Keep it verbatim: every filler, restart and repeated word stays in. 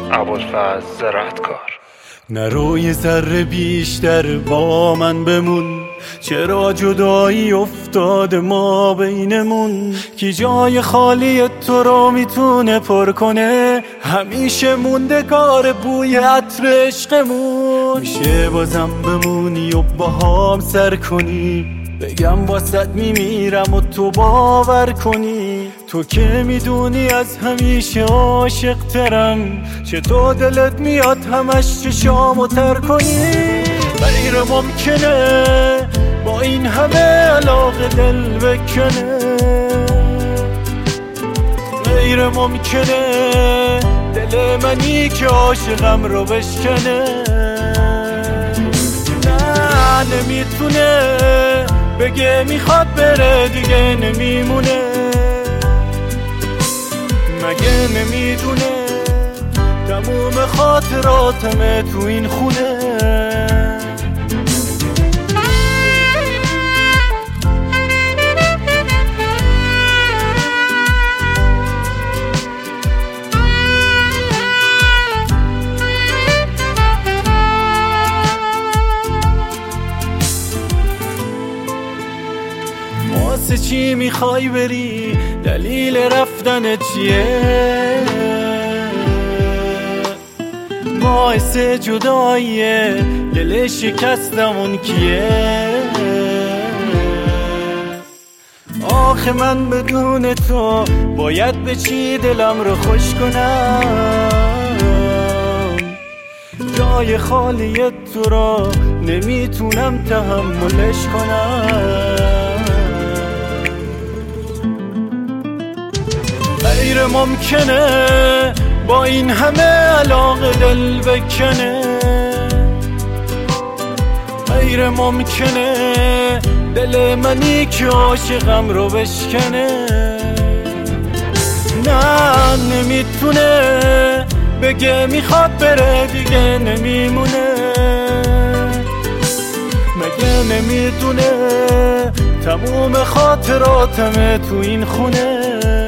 ابوالفضل زرعتکار. نرو یه ذره بیشتر با من بمون، چرا جدایی افتاده ما بینمون؟ کی جای خالی تو رو میتونه پر کنه؟ همیشه موندگار بوی عطر عشقمون. میشه بازم بمونی و با هم سر کنی، بگم واسط میمیرم و تو باور کنی. تو که میدونی از همیشه عاشق ترم، چطور دلت میاد همش چشامو تر کنی؟ غیر ممکنه با این همه علاقه دل بکنه، غیر ممکنه دل منی که عاشقم رو بشکنه. نه نمیتونه بگه میخواد بره دیگه نمیمونه، مگه نمیدونه تموم خاطراتمه تو این خونه؟ واسه چی میخوای بری؟ دلیل رفتن چیه؟ باعث جداییه دل شکستمون کیه؟ آخه من بدون تو باید به چی دلم رو خوش کنم؟ جای خالی تو را نمیتونم تحملش کنم. غیر ممکنه با این همه علاقه دل بکنه، غیر ممکنه دل منی که عاشقم رو بشکنه. نه نمیتونه بگه میخواد بره دیگه نمیمونه، مگه نمیدونه تموم خاطراتمه تو این خونه؟